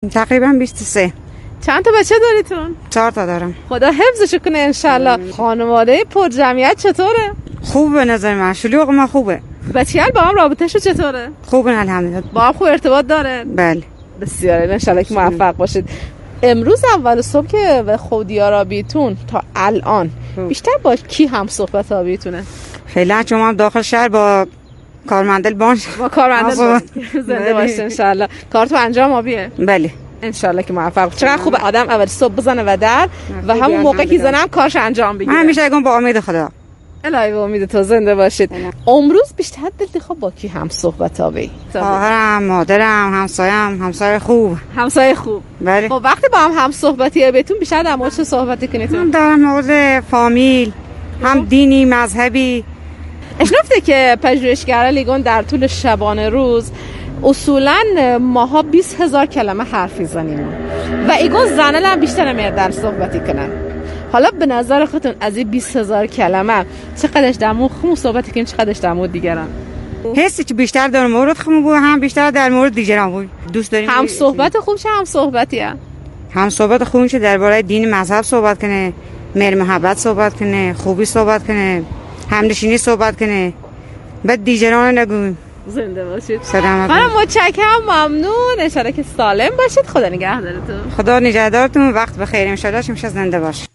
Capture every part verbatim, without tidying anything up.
تقریبا بیست و سه. چند تا بچه داریتون؟ چهار تا دارم. خدا حفظش کنه انشالله. خانواده پر جمعیت چطوره؟ خوبه به نظر من، شلوغ ما خوبه. بچه‌ها با هم رابطه‌شون چطوره؟ خوبه الحمدلله. با هم خوب ارتباط داره؟ بله. بسیار انشالله که موفق باشید. امروز اول صبح که به خودیارابیتون تا الان بیشتر با کی هم صحبت آبیتونه؟ فعلا چون هم داخل شهر با کارمندل بانش با کارمندل زنده باشه انشالله. کار تو انجام آبیه؟ بله انشالله که موفق. چقدر خوبه آدم اول صبح بزنه و در و همون موقع که زنم کارش انجام بگیره. من همیشه اگم با امید خدا. الهی با امید تو زنده باشید. امروز بیشتر دلخواه با کی هم صحبت آبی؟ خواهرم، مادرم، همسایم، همسایه خوب. همسایه خوب. بله. خب وقتی با هم هم صحبتی بهتون بیشتر در مورد چه صحبتی کنید؟ در مورد فامیل، هم دینی، مذهبی. اشنفته که پژوهشگرا لیگون در طول شبانه روز اصولا ماها بیست هزار کلمه حرف میزنیم و ایگون زنه هم بیشتر میاد در صحبتی کنن. حالا به نظر خودتون از این بیست هزار کلمه چقدرش در مورد خودمون صحبتی کنین، چقدرش در مورد دیگران؟ حسی که بیشتر در مورد خودمون بود، هم بیشتر در مورد دیگران بود. دوست داریم هم صحبت خوب چه هم صحبتیه؟ هم صحبت خوب چه درباره دین مذهب صحبت کنه، مهر محبت صحبت کنه، خوبی صحبت کنه، همنشینی صحبت کنه. بعد دیگران نگویم. زنده باشید. سلامت. منم متشکرم، ممنون. ان شاءالله که سالم باشید. خدا نگهدارتون. خدا نگهدارتون. وقت بخیر. ان شاءالله شما زنده باشید.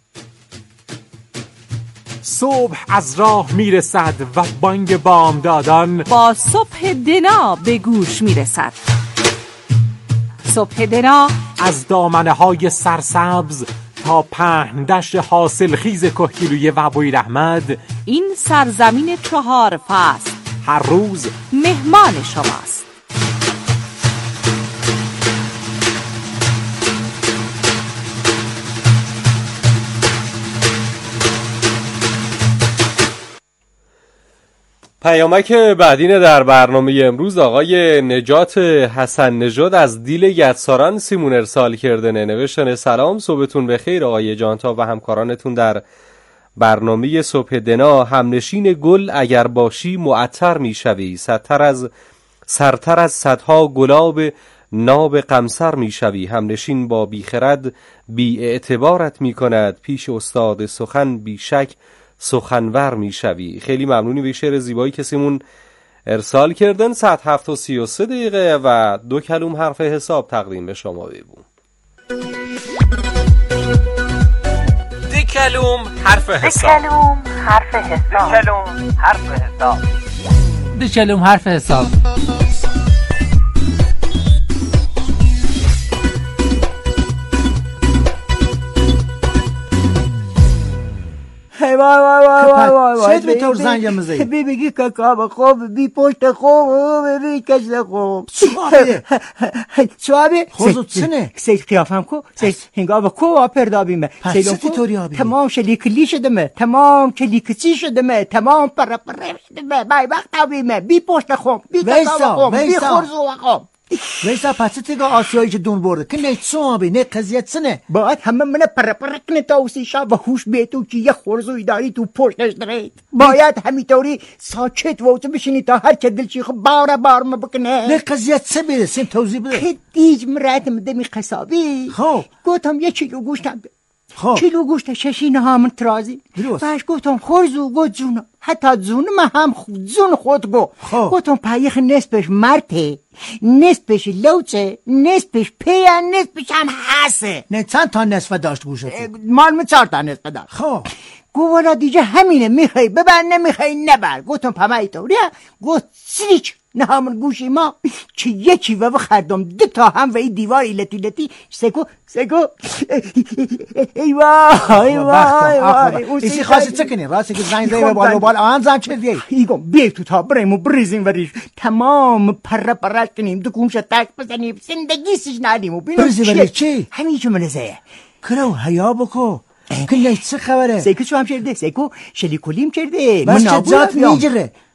صبح از راه میرسد و بانگ بامدادان با صبح دنا به گوش میرسد. صبح دنا از دامنه های سرسبز تا پهن دشت حاصل خیز کهگیلوی وبوی رحمت، این سرزمین چهار فصل هر روز مهمان شماست. پیامک بعدین در برنامه امروز آقای نجات حسن نژاد از دیل یدساران سیمون ارسال کردنه. نوشتن سلام، صبحتون بخیر آقای جانتا و همکارانتون در برنامه صبح دنا. همنشین گل اگر باشی معطر میشوی، سرتر از سرتر از صدها گلاب ناب قمصر میشوی. همنشین با بیخرد بی اعتبارت میکند، پیش استاد سخن بیشک سخنور میشوی. خیلی ممنونی به شعر زیبایی کسیمون ارسال کردن. ساعت هفت و سی و سه دقیقه و دو کلوم حرف حساب تقدیم به شما بیبون. دی کلوم حرف حساب. دی کلوم حرف حساب. دی کلوم حرف حساب. دی کلوم حرف حساب. وای وای وای وای وای وای چه به طور زنگ مزه بی بگی کاکا خوب بی پشت خوب بی کشت خوب چوابه چوابه خوزو چنه سیل قیافم کو سیل هنگام کو آپردابیمه پس چه طوری آبی تمام شلیکلی شدمه تمام کلیکچی شدمه تمام پر پر شدمه بای وقت آبیمه بی پشت خوب بی کاکا خوب بی خورزو خوب ویسا پس تیگا آسیایی که دون برده که نه چون آبی نه قضیت سنه باید همه منه پر پر کنه تاوسی شا و خوش بیتو که یه خورزوی داری تو پشتش درید باید همیطوری ساکت و تو بشینی تا هر که دلچی خب باره بارم بکنه نه قضیت سه بیده سیم توضیح بده خدیج مرایتم دمی قصابی خب گوتم یه کیلو گوشتم ده خب کیلو گوشت ششین همون ترازی باش گوتم خورزو گوت زونه حتی زونه ما هم زون خود گو خب گوتم پایخ نسبش مرته نسبش لوچه نسبش پیه نسبش هم حسه نه چند تا نصف داشت گوشتی مال من چهار تا نصف داشت خب گو والا دیگه همینه میخوای ببر نمیخوای نبر گوتم پمایی طوریه گوت سریچ نه همون گوشی ما که یکی و خردم دو تا هم و این دیوار ایلتی لتی سکو سکو ای وای ای وای ایسی خواستی چه کنی راستی که زنگ زنگ بالا بالا آن زن چه دیگه ایگم بیای تو تا بریم و بریزیم وریش تمام پر پرش کنیم دو کونش تک بزنیم زندگی سیش ندیم و بینم بریزی وریش چی؟ همین که منزه کرو حیا بکو کنی چه خبره؟ سیکو چو هم کرده سیکو شلیکولیم کرده بس که ذات میگیره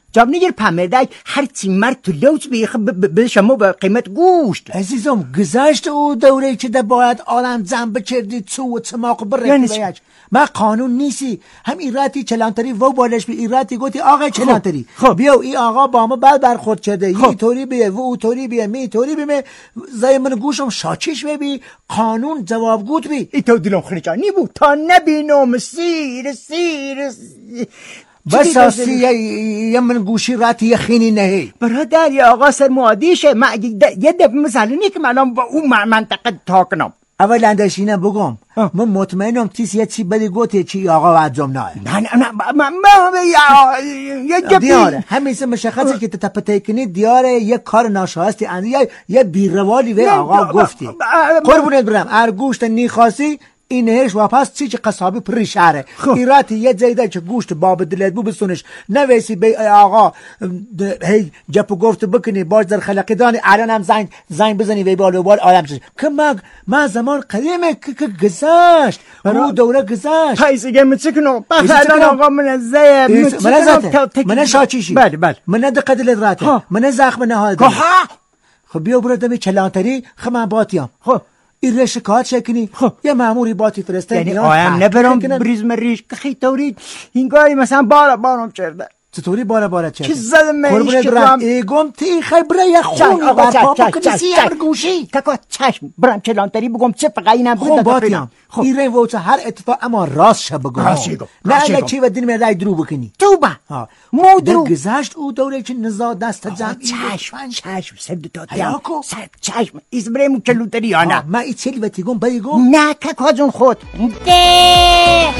جاب نگیر پمردک هر چی مرد تو لوچ بیخ به شما به قیمت گوشت. عزیزم گذشت او دوره که ده باید آدم زن بکردی تو و تماق برکی بیج. ما قانون نیستی هم ایراتی چلانتری و بالش بی ایراتی گوتی آقا چلانتری خب بیاو ای آقا با ما بعد برخورد کرده خب. ای طوری بیه و او طوری بیه می طوری بیه زای من گوشم شاچش بی قانون جوابگوت بی ای تو دلم خنجانی بود تا نبینم سیر سیر بس آسی یه من گوشی راتی یه خینی نهی برادر یا آقا سر معادیشه ما یه دفعه مثلا نی که من با اون منطقه تا کنم اول اندشینه بگم من مطمئنم تیس یه چی بدی گوته چی آقا وعجم نه نه نه نه من یه جبی دیاره همیشه مشخصه که تپته کنی دیاره یه کار ناشایستی اندی یه بیروالی به آقا گفتی قربونت برم ارگوشت نیخاسی اینهش واپس چی که قصابی پری شهره ایراتی یه جایده که گوشت باب دلت بو بسونش نویسی به آقا هی جپو گفت بکنی باز در خلقی دانی الان هم زنگ زنگ بزنی وی بالو بال آدم شد که ما ما زمان قدیمه که گذشت رو دوره گذشت پیسی گم چی کنم بخیران آقا منزه منزه من شاچیشی بله بله من دقت دلت راته من زخم نهاد خب بیا برو دمی چلانتری خب من باتیم خب این شکایت شکنی خب یه ماموری باتی فرسته یعنی آیم نبرم بریز مریش که خیلی تورید هنگاری مثلا بارا بارم چرده چطوری بارا بارا چرده چی زدم میش که برم ایگم تی خبره یه خونی برپا بکنی سیار گوشی تکا چشم برم چلانتری بگم چه فقه اینم خب باتیم این رین ووچه هر اتفاق اما راست شب بگم نه نه چی و دین میردای درو بکنی تو با مو درو گذشت او دوره که نزا دست جمع چشم چشم سرد تا دیم سرد چشم ایز بریم چلانتری یا نه ما ای چلی و تیگم بایگم نه تکا جون خود ده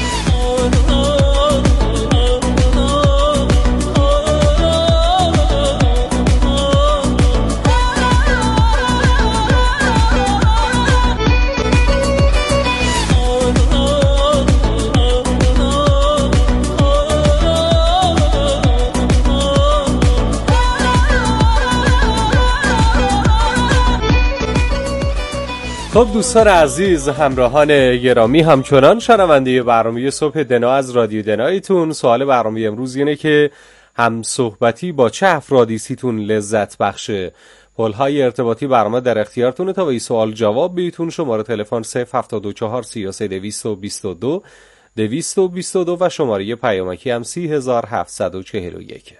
خب دوستان عزیز همراهان گرامی همچنان شنونده برنامه صبح دنا از رادیو دنایتون سوال برنامه امروز اینه که هم صحبتی با چه افرادی سیتون لذت بخشه پل‌های ارتباطی برنامه در اختیارتونه تا به این سوال جواب بیتون شماره تلفن صفر هفتاد و چهار سی و سه دویست و بیست و دو دویست و بیست و دو و شماره پیامکی هم سی هزار هفتصد و چهل و یک.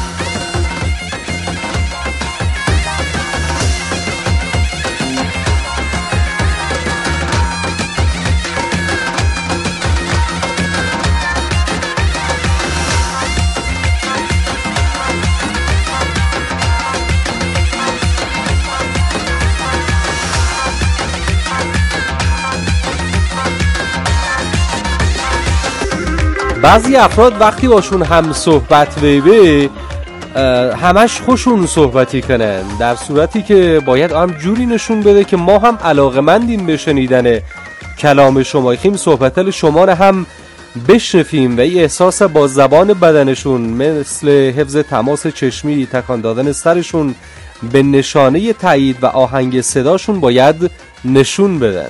بعضی افراد وقتی باشون هم صحبت ویبه همش خوشون صحبتی کنن در صورتی که باید هم جوری نشون بده که ما هم علاقمندیم به شنیدن کلام شما خیم صحبتل شما رو هم بشنفیم و این احساس با زبان بدنشون مثل حفظ تماس چشمی تکان دادن سرشون به نشانه تایید و آهنگ صداشون باید نشون بدن.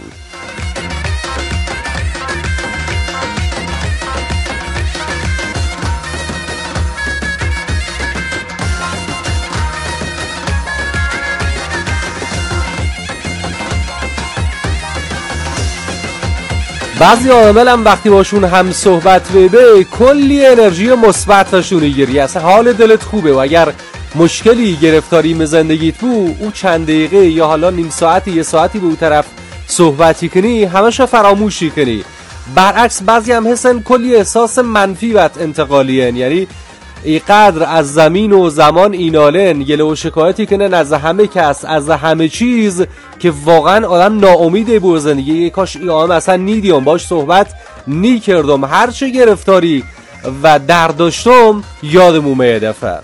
بعضی عامل هم وقتی باشون هم صحبت ببه کلی انرژی مثبت ازشون میگیری اصلا حال دلت خوبه و اگر مشکلی گرفتاری زندگیت بود او چند دقیقه یا حالا نیم ساعتی یه ساعتی به اون طرف صحبتی کنی همشو فراموشی کنی. برعکس بعضی هم حسن کلی احساس منفی بهت انتقالین یعنی اینقدر از زمین و زمان اینالن گله و شکایتی کنن از همه کس از همه چیز که واقعا آدم ناامیده به زندگی. یه کاش این آدم اصلا نیدیم باش صحبت نی کردم هرچه گرفتاری و درد داشتم یادمون یه دفعه.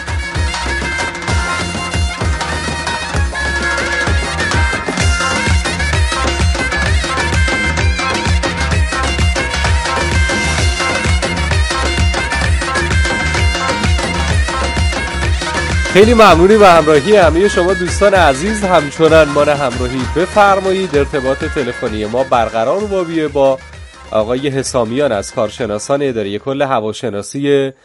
خیلی ممنونی به همراهی همه شما دوستان عزیز همچنان ما را همراهی بفرمایید. ارتباط تلفنی ما برقرار بابیه با آقای حسامیان از کارشناسان اداره کل هواشناسی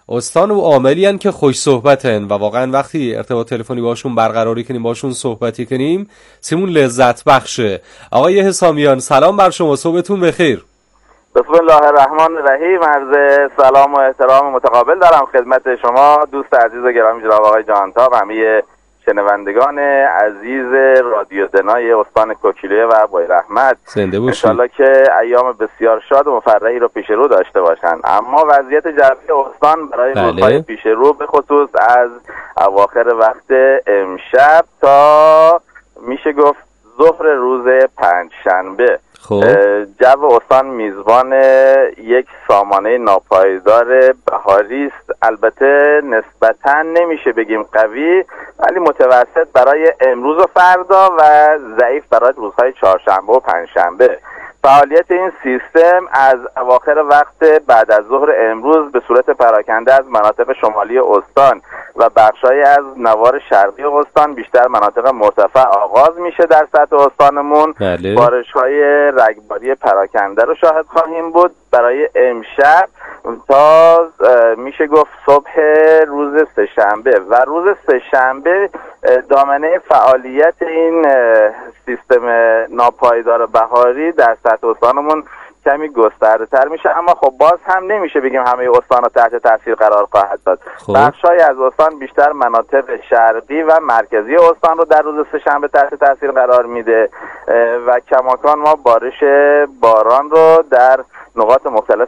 استان و عاملی هن که خوش صحبتن و واقعا وقتی ارتباط تلفنی باشون برقراری کنیم، باشون صحبتی کنیم، سیمون لذت بخشه. آقای حسامیان سلام بر شما، صبحتون بخیر. بسم الله الرحمن الرحیم. عرض سلام و احترام متقابل دارم خدمت شما دوست عزیز و گرامی جناب آقای جهانتاب، همه شنوندگان عزیز رادیو دنای استان کوکیلویه و بویراحمد. زنده باشید. انشالله که ایام بسیار شاد و مفرحی رو پیش رو داشته باشن. اما وضعیت جوی استان برای بله. روزهای پیش رو به خصوص از اواخر وقت امشب تا میشه گفت ظهر روز پنجشنبه، خب جو استان میزبان یک سامانه ناپایدار بهاری است. البته نسبتاً نمیشه بگیم قوی، ولی متوسط برای امروز و فردا و ضعیف برای روزهای چهارشنبه و پنجشنبه. فعالیت این سیستم از اواخر وقت بعد از ظهر امروز به صورت پراکنده از مناطق شمالی استان و بخشای از نوار شرقی استان، بیشتر مناطق مرتفع آغاز میشه در سطح استانمون. بله. بارش‌های رگباری پراکنده رو شاهد خواهیم بود برای امشب تا میشه گفت صبح روز سه‌شنبه و روز سه‌شنبه دامنه فعالیت این سیستم ناپایدار بهاری در سطح استانمون کمی گسترده تر میشه، اما خب باز هم نمیشه بگیم همه استان تحت تاثیر قرار خواهد داد. بخشای از استان بیشتر مناطق شرقی و مرکزی استان رو در روز سه‌شنبه تحت تاثیر قرار میده و کماکان ما بارش باران رو در نقاط مختلف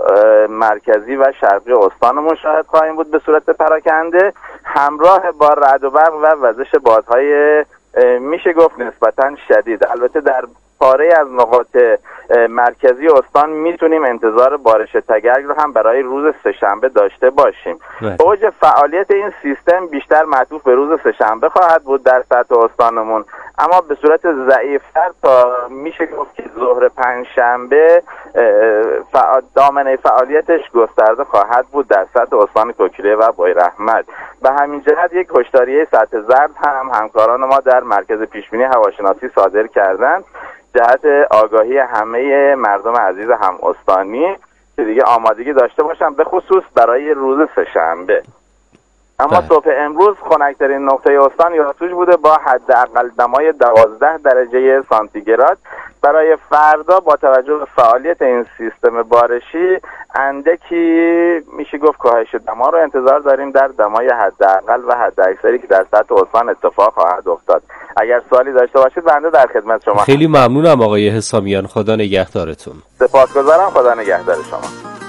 مرکزی و شرقی استانمون شاهد خواهیم بود به صورت پراکنده، همراه با رعد و برق و وزش بادهای میشه گفت نسبتاً شدید. البته در پاره از نقاط مرکزی استان میتونیم انتظار بارش تگرگ رو هم برای روز سه‌شنبه داشته باشیم. اوج فعالیت این سیستم بیشتر معطوف به روز سه‌شنبه خواهد بود در سطح استانمون، اما به صورت ضعیفتر تا میشه گفت که ظهر پنجشنبه فعال دامنه فعالیتش گسترده خواهد بود در سطح استان کوکیلویه و بویراحمد. به همین جهت یک هشداریه سطح زرد هم همکاران ما در مرکز پیشبینی هواشناسی صادر کردند جهت آگاهی همه مردم عزیز هم استانی که دیگه آمادگی داشته باشن به خصوص برای روز سه‌شنبه. اما ده. صبح امروز خنک‌ترین نقطه استان یاسوج بوده با حداقل دمای دوازده درجه سانتیگراد. برای فردا با توجه به فعالیت این سیستم بارشی اندکی میشه گفت کاهش دما رو انتظار داریم در دمای حداقل و حداکثری که در سطح استان اتفاق خواهد افتاد. اگر سوالی داشته باشید بنده در خدمت شما. خیلی ممنونم آقای حسامیان، خدا نگهدارتون. سپاسگزارم، خدا نگهدار شما.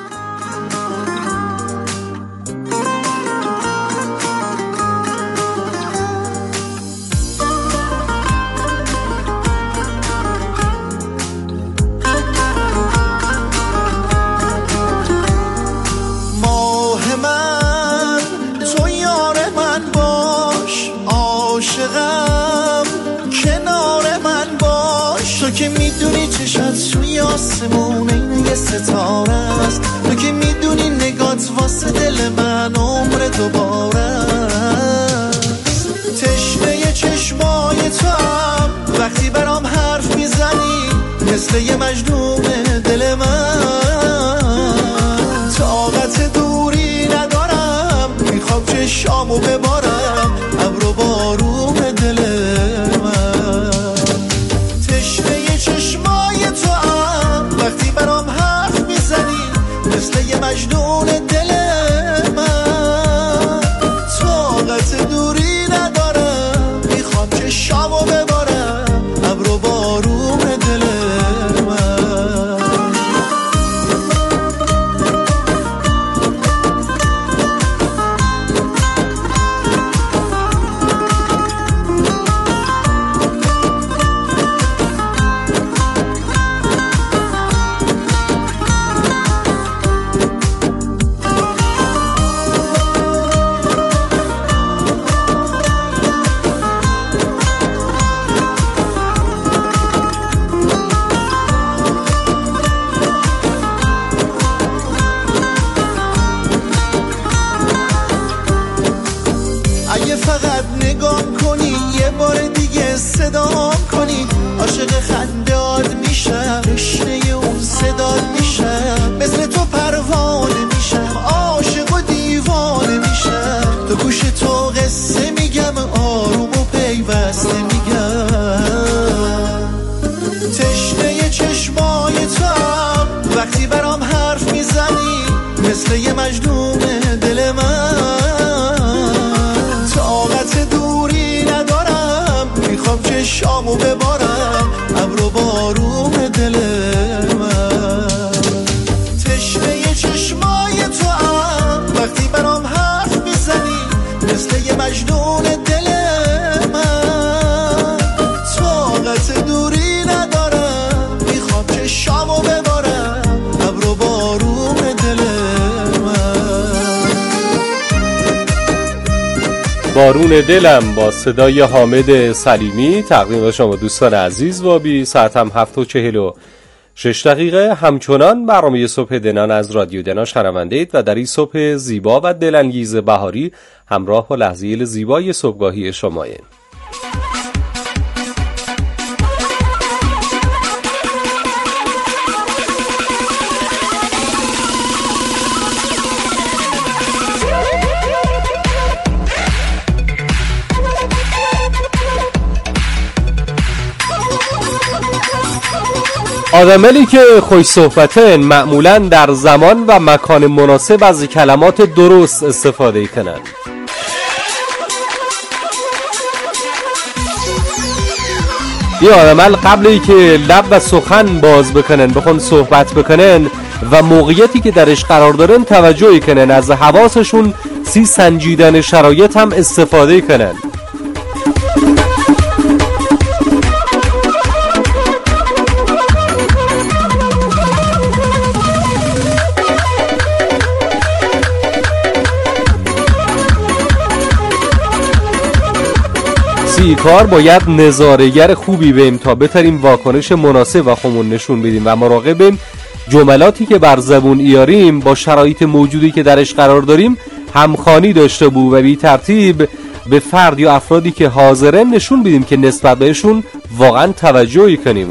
که میدونی چشات سوی آسمون اینه یه ستاره است، تو که میدونی نگات واسه دل من عمر دوباره است. تشنه چشمای تو هم وقتی برام حرف میزنی مثل یه مجنون دل من، طاقت دوری ندارم میخوام چشامو ببارم ابر و بارون دل من. چشمای تو هم وقتی برام حرف میزنی مثل یه مجنون دل من، طاقت دوری ندارم میخوام که شامو ببارم ابر و بارون دل من. مثل یه مجنون دل من. طاقت دوری ندارم، میخوام چشامو ببارم ابر و بارون دل من. تشنه چشمای تو هم وقتی برام حرف میزنی مثل یه مجنون دل من. طاقت دوری ندارم، میخوام چشامو ببارم ابر و بارون دل من. بارون دلم با صدای حامد سلیمی تقدیم شما دوستان عزیز وابی. ساعت هم هفت و چهل و شش دقیقه. همچنان برنامه صبح دنان از رادیو دنا شنونده اید و در این صبح زیبا و دلانگیز بهاری همراه با لحظه زیبای صبحگاهی شماییم. آدمانی که خوش صحبتن معمولاً در زمان و مکان مناسب از کلمات درست استفاده کنند. این آدمال قبل ای که لب و سخن باز بکنن بخون صحبت بکنن و موقعیتی که درش قرار دارن توجهی کنن، از حواسشون سی سنجیدن شرایط هم استفاده کنن. سی کار باید نظاره‌گر خوبی بیم تا بتریم واکنش مناسب و خودمون نشون بدیم و مراقبیم جملاتی که بر زبون ایاریم با شرایط موجودی که درش قرار داریم همخوانی داشته بود و بی ترتیب به فرد یا افرادی که حاضرن نشون بدیم که نسبت بهشون واقعا توجهی کنیم.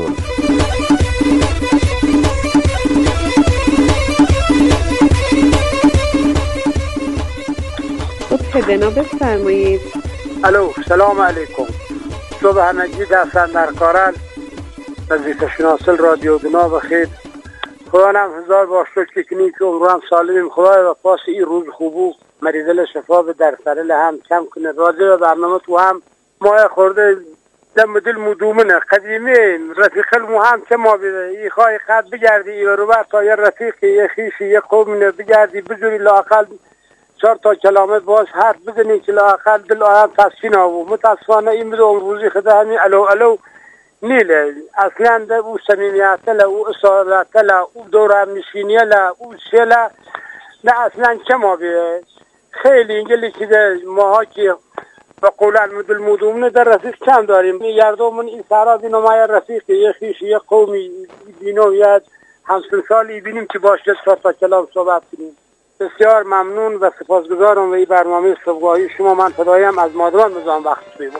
صبح دنا بفرمایید. الو، سلام علیکم. صبح همگی دستن در کارن وظیفه شناسل رادیو دنا بخیر. خدا نم هزار باش شکر کنی که عمران سالمیم. خدای و پاس این روز خوبو مریضل شفا به در سرل هم کم کنه. راجع به برنامه تو هم ماه خورده دم دل مدومنه قدیمی رفیق المهم که ما بیده ای خواهی قد بگردی ای رو بر تا یه رفیقی یه خیشی یه قومینه بگردی بجوری لاقل چهار تا کلامه باز حرف بزنی که لاقل دل آیم تسکین آبو. متاسفانه این بده امروزی خدا همین الو الو نیله اصلا ده او سمیمیت له او اصالت له او دوره نشینی له او شله نه اصلا کما بیه خیلی اینگلی که ده ماها که و قولن مدل مدومنه در رفیق کم داریم. یردومون این سرا بینو ما یه رفیق یه خیش یه قومی بینو یه همسن سالی بینیم که باشه چهار تا کلام صحبت کنیم. بسیار ممنون و سپاسگزارم و این برنامه صبحگاهی شما. من فدایم از مادران میذارم وقت بیم.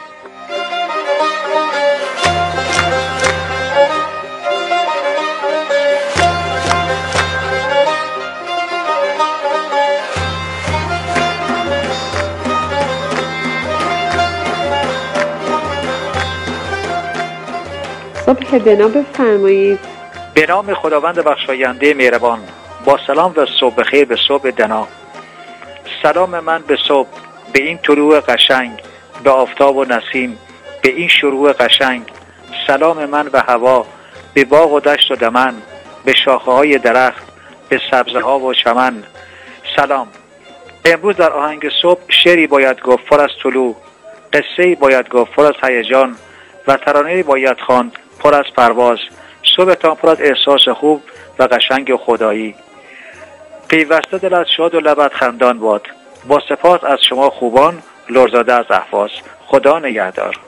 صبح دنا بفرمایید. به نام خداوند بخشاینده مهربان، با سلام و صبح بخیر به صبح دنا. سلام من به صبح، به این طلوع قشنگ، به آفتاب و نسیم، به این شروع قشنگ. سلام من به هوا، به باغ و دشت و دمن، به شاخه های درخت، به سبزه ها و چمن. سلام. امروز در آهنگ صبح شعری باید گفت پر از طلوع، قصه‌ای باید گفت پر از هیجان و ترانه‌ای باید خواند پر از پرواز. صبحتان پر از احساس خوب و قشنگ خدایی. پیوسته دلت شاد و لبت خندان باد. با سپاس از شما خوبان، لرزاده از احواز. خدا نگهدار.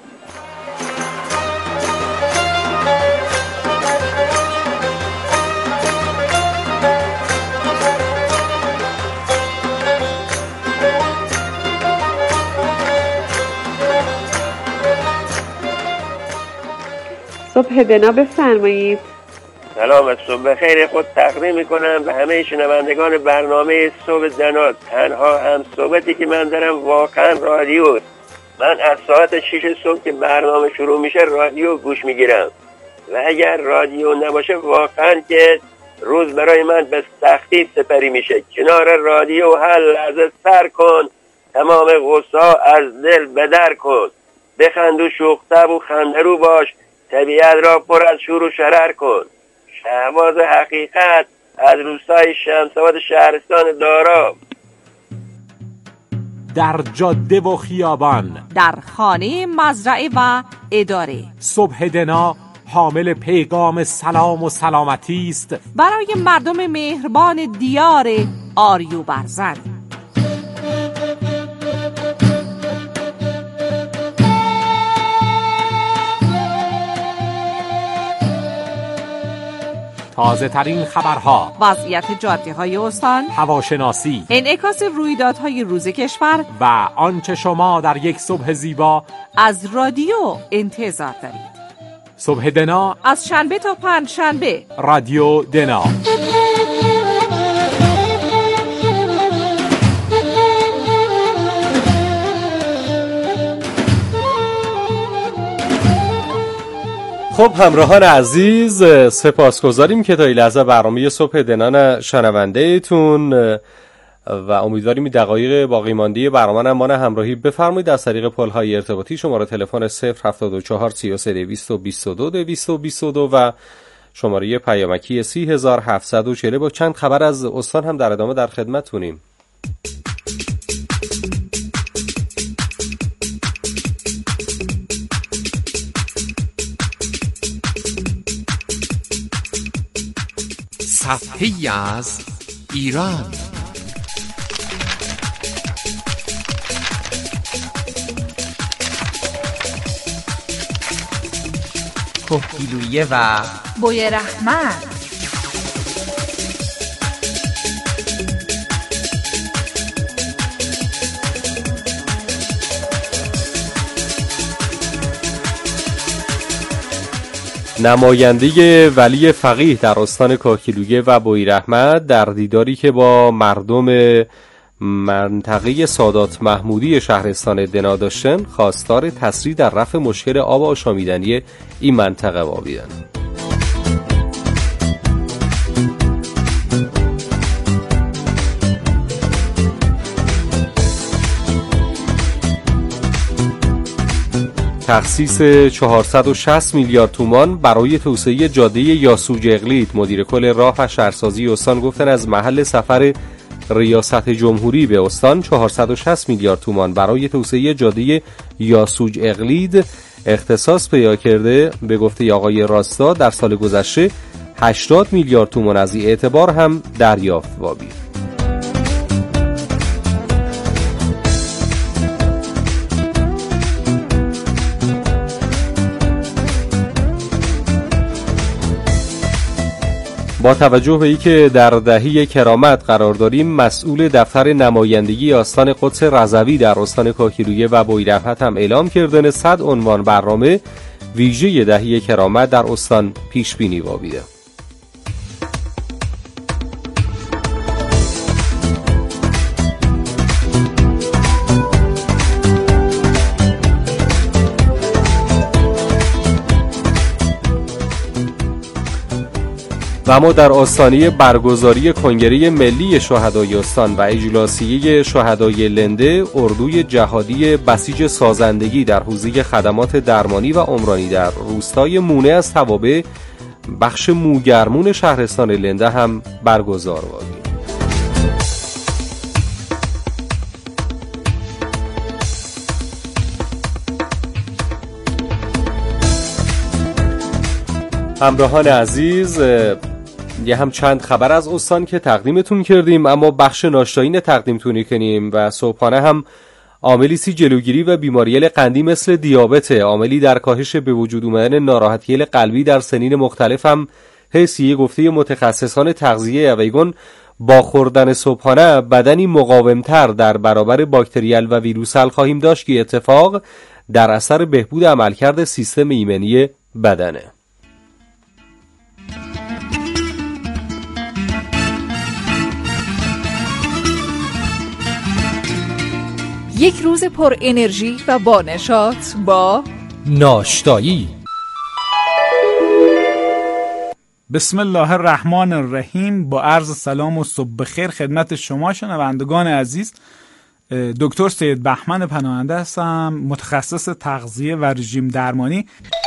صبح دنا بفرمایید. سلام، صبح بخیر خود تقدیم میکنم به همه شنوندگان برنامه صبح دنا. تنها هم صحبتی که من دارم واقعا رادیو. من از ساعت شش صبح که برنامه شروع میشه رادیو گوش میگیرم و اگر رادیو نباشه واقعا که روز برای من به سختی سپری میشه. کنار رادیو هر لحظه سر کن، تمام غصه از دل بدر کن. بخند و شوخ‌طبع و خنده‌رو باش، طبیعت را پر از شور و شرر کن. شهباز حقیقت از روستای شمس‌آباد شهرستان دارا. در جاده و خیابان، در خانه، مزرعه و اداره، صبح دنا حامل پیغام سلام و سلامتی است برای مردم مهربان دیار آریو برزن. تازه ترین خبرها، وضعیت جاده های استان، هواشناسی، انعکاس رویدادهای روز کشور و آنچه شما در یک صبح زیبا از رادیو انتظار دارید. صبح دنا از شنبه تا پنج شنبه، رادیو دنا. خب همراهان عزیز، سپاسگزاریم که تا این لحظه برنامه صبح دنان شنونده ایتون و امیدواریم دقایق باقی مانده برنامه هم ما همراهی بفرمایید از طریق پل‌های ارتباطی. شماره تلفن صفر هفتاد و چهار سی و سه دویست و بیست و دو دویست و بیست و دو و شماره پیامکی سی هزار هفتصد و چهل. با چند خبر از استان هم در ادامه در خدمتتونیم. صفحه‌ای از ایران. کهگیلویه و بوی رحمت. نماینده ولی فقیه در استان کاکیلویه و بوی رحمت در دیداری که با مردم منطقه سادات محمودی شهرستان دنا داشتن خواستار تسریع در رفع مشکل آب آشامیدنی این منطقه وابیدن. تخصیص چهارصد و شصت میلیارد تومان برای توسعه جاده یاسوج اقلید. مدیر کل راه و شهرسازی استان گفتن از محل سفر ریاست جمهوری به استان چهارصد و شصت میلیارد تومان برای توسعه جاده یاسوج اقلید اختصاص پیدا کرده. به گفته آقای راستا در سال گذشته هشتاد میلیارد تومان از این اعتبار هم دریافت وابید. با توجه به اینکه در دهه کرامت قرار داریم، مسئول دفتر نمایندگی آستان قدس رضوی در استان کاکیلویه و بوی رحمت هم اعلام کردن صد عنوان برنامه ویژه دهه کرامت در استان پیش بینی وابیده. و اما در آستانه برگزاری کنگره ملی شهدای استان و اجلاسیه شهدای لنده، اردوی جهادی بسیج سازندگی در حوزه خدمات درمانی و عمرانی در روستای مونه از توابع بخش موگرمون شهرستان لنده هم برگزار وابید. همراهان عزیز، یه هم چند خبر از استان که تقدیمتون کردیم، اما بخش ناشتایی تقدیمتون کنیم و صبحانه هم عاملی سی جلوگیری و بیماری قندی مثل دیابت، عاملی در کاهش به وجود اومدن ناراحتی قلبی در سنین مختلف هم حسیه. گفته متخصصان تغذیه اویگون با خوردن صبحانه بدنی مقاومتر در برابر باکتریال و ویروسال خواهیم داشت که اتفاق در اثر بهبود عملکرد سیستم ایمنی بدنه. یک روز پر انرژی و با نشاط با ناشتایی. بسم الله الرحمن الرحیم. با عرض سلام و صبح بخیر خدمت شما شنوندگان عزیز. دکتر سید بهمن پناهنده هستم، متخصص تغذیه و رژیم درمانی.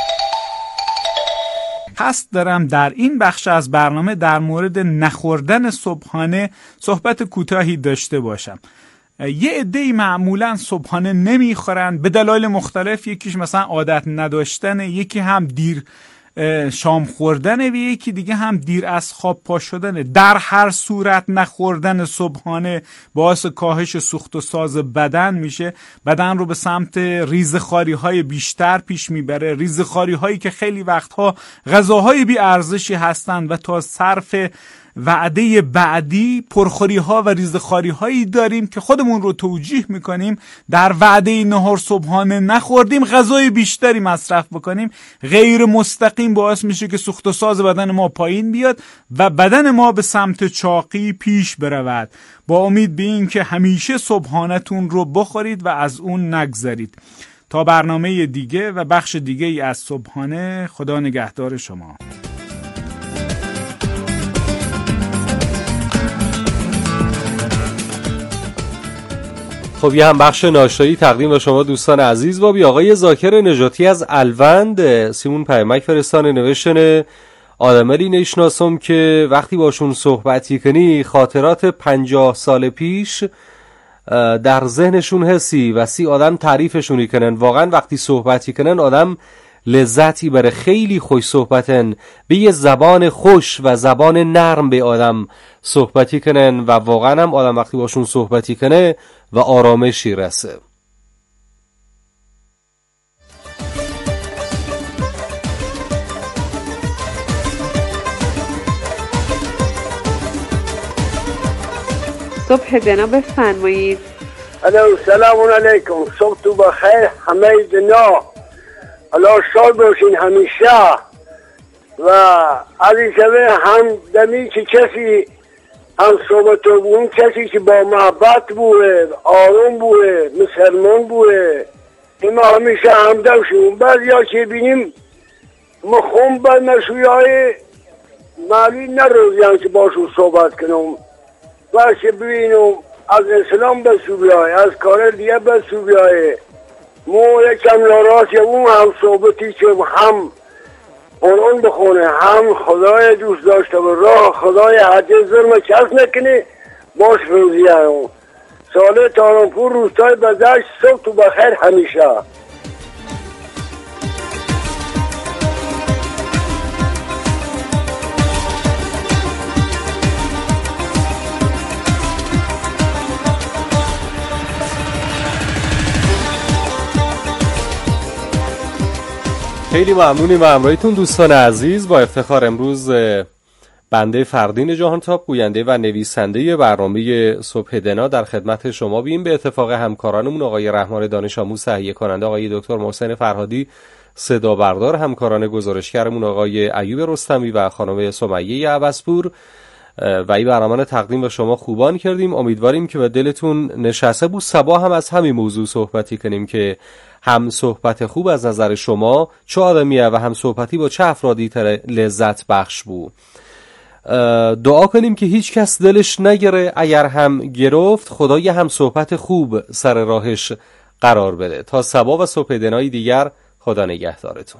قصد دارم در این بخش از برنامه در مورد نخوردن صبحانه صحبت کوتاهی داشته باشم. یه عده‌ای معمولاً صبحانه نمیخورن به دلایل مختلف، یکیش مثلا عادت نداشتن، یکی هم دیر شام خوردن و یکی دیگه هم دیر از خواب پا شدنه. در هر صورت نخوردن صبحانه باعث کاهش سوخت و ساز بدن میشه، بدن رو به سمت ریزخواری های بیشتر پیش میبره، ریزخواری هایی که خیلی وقتها غذاهای بی ارزشی هستن و تا صرف وعده بعدی پرخوری ها و ریزخواری هایی داریم که خودمون رو توجیه میکنیم در وعده نهار صبحانه نخوردیم غذای بیشتری مصرف بکنیم، غیر مستقیم باعث میشه که سوخت و ساز بدن ما پایین بیاد و بدن ما به سمت چاقی پیش برود. با امید به این که همیشه صبحانه‌تون رو بخورید و از اون نگذرید. تا برنامه دیگه و بخش دیگه ای از صبحانه، خدا نگهدار شما. خب یه هم بخش ناشتایی تقدیم به شما دوستان عزیز. با بی آقای ذاکر نجاتی از الوند سیمون پیامک فرستانه، نوشتن آدمری نشناسم که وقتی باشون صحبتی کنی خاطرات پنجاه سال پیش در ذهنشون حسی و سی آدم تعریفشونی کنن. واقعا وقتی صحبتی کنن آدم لذتی بره، خیلی خوش صحبتن، به یه زبان خوش و زبان نرم به آدم صحبتی کنن و واقعا هم آدم وقتی باشون صحبتی کنه و آرامشی رسه. صبح دنا بفرمایید. الو سلام علیکم، صبح تو بخیر همه دنا، الله شاد باشین همیشه. و عزیزه هم دمی که کسی هم صحبت اون کسی که با محبت بوده، آروم بوده، مسلمان بوده، این ما همیشه همدم شون. بعد یا که بینیم مخون بر نشوی های معلی نروزیم که باشون صحبت کنم و که ببینم از اسلام بسو بیای، از کار دیگه بسو بیای. مو یکم ناراضی اون هم صحبتی که هم قرآن بخونه، هم خدای دوست داشته و راه خدای حجز ظلم کس نکنه باش روزی هم. ساله تارانپور روستای بزشت، صبح تو بخیر همیشه. خیلی ممنونیم همراهیتون دوستان عزیز. با افتخار امروز بنده فردین جهانتاب، گوینده و نویسنده برنامه صبح دنا در خدمت شما بیم. به اتفاق همکارانمون آقای رحمان دانش آموز تهیه کننده، آقای دکتر محسن فرهادی صدا بردار، همکاران گزارشگرمون آقای ایوب رستمی و خانم سمیه عباسپور و این برنامه تقدیم به شما خوبان کردیم. امیدواریم که به دلتون نشسته بود صبح هم از همین موضوع صحبتی کنیم که هم صحبت خوب از نظر شما چه آدمیه و هم صحبتی با چه افرادی تر لذت بخش بود. دعا کنیم که هیچ کس دلش نگیره، اگر هم گرفت خدای هم صحبت خوب سر راهش قرار بده. تا صبح و صبح دنای دیگر، خدا نگهدارتون.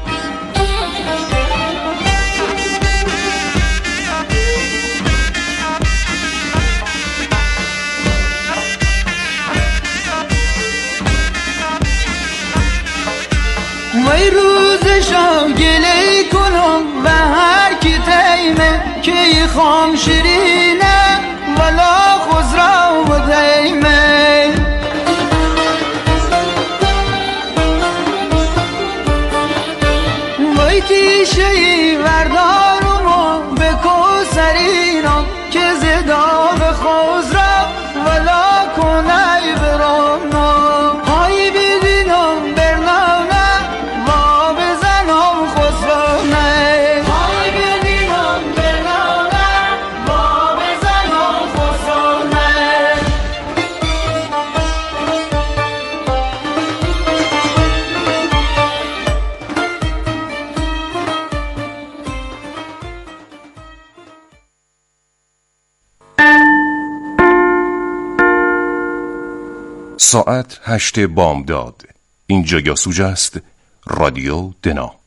وای روزشم گله کنم و هر کی تیمه که خام شیرینه ولا خزرا و دیمه. وای تیشهی وردارم به کوسرینم که زدا به خزرا ولا کنای برام های بیدینم برنامه ساعت هشت بامداد. اینجا یاسوج است، رادیو دنا.